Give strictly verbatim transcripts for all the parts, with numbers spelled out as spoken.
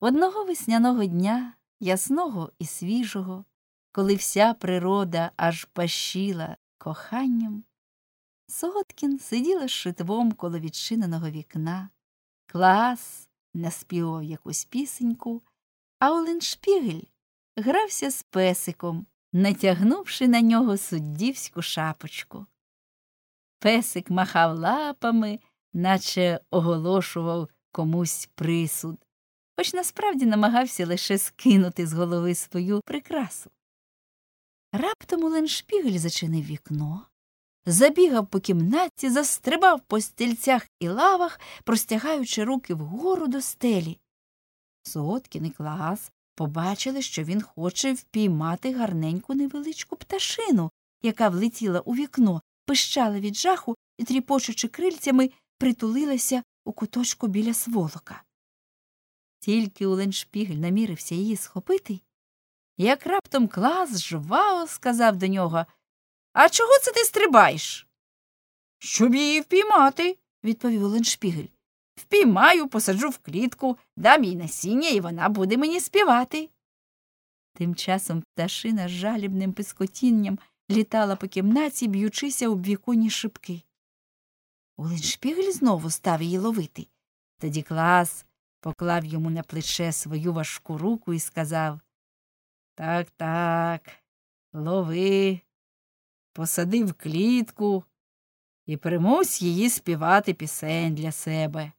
Одного весняного дня, ясного і свіжого, коли вся природа аж пащила коханням, Соготкін сиділа з шитвом коло відчиненого вікна, Клаас наспівав якусь пісеньку, а Оленшпігель грався з песиком, натягнувши на нього суддівську шапочку. Песик махав лапами, наче оголошував комусь присуд, хоч насправді намагався лише скинути з голови свою прикрасу. Раптом Оленшпігель зачинив вікно, забігав по кімнаті, застрибав по стільцях і лавах, простягаючи руки вгору до стелі. Соготкін і Клаас побачили, що він хоче впіймати гарненьку невеличку пташину, яка влетіла у вікно, пищала від жаху і, тріпочучи крильцями, притулилася у куточку біля сволока. Тільки Оленшпігель намірився її схопити, як раптом Клаас жваво сказав до нього: «А чого це ти стрибаєш?» «Щоб її впіймати», – відповів Оленшпігель. «Впіймаю, посаджу в клітку, дам їй насіння, і вона буде мені співати». Тим часом пташина з жалібним пискотінням літала по кімнаті, б'ючися об віконні шибки. Оленшпігель знову став її ловити. Тоді Клаас поклав йому на плече свою важку руку і сказав: «Так, так, лови, посади в клітку і примусь її співати пісень для себе.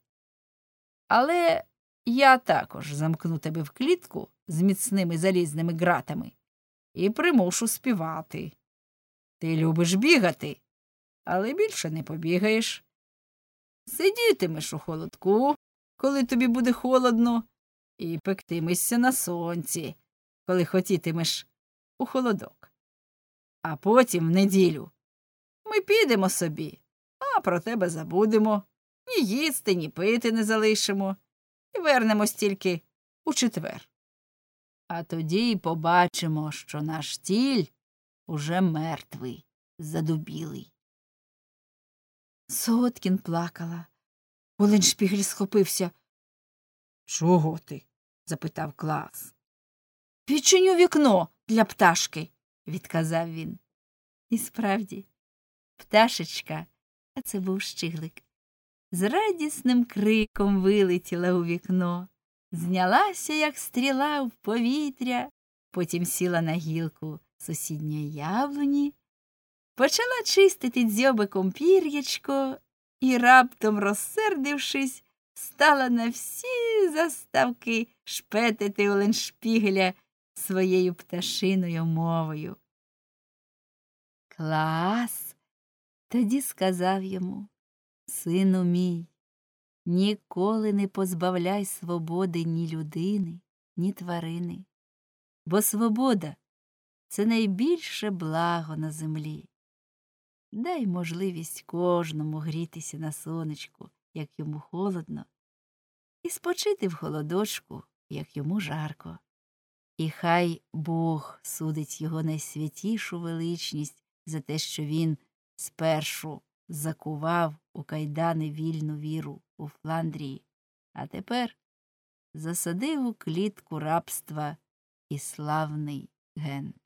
Але я також замкну тебе в клітку з міцними залізними ґратами і примушу співати. Ти любиш бігати, але більше не побігаєш. Сидітимеш у холодку, коли тобі буде холодно, і пектимешся на сонці, коли хотітимеш у холодок. А потім, в неділю, ми підемо собі, а про тебе забудемо, ні їсти, ні пити не залишимо, і вернемось тільки у четвер. А тоді й побачимо, що наш тіль уже мертвий, задубілий». Соготкін плакала. Оленшпігель схопився. «Чого ти?» – запитав Клаас. «Відчиню вікно для пташки», – відказав він. І справді, пташечка, а це був Щиглик, з радісним криком вилетіла у вікно, знялася, як стріла, в повітря, потім сіла на гілку сусідньої яблуні, почала чистити дзьобиком пір'ячко і, раптом розсердившись, стала на всі заставки шпетити Оленшпігеля своєю пташиною мовою. Клаас тоді сказав йому: «Сину мій, ніколи не позбавляй свободи ні людини, ні тварини, бо свобода – це найбільше благо на землі. Дай можливість кожному грітися на сонечку, як йому холодно, і спочити в холодочку, як йому жарко. І хай Бог судить його найсвятішу величність за те, що він спершу закував у кайдани вільну віру у Фландрії, а тепер засадив у клітку рабства і славний ген».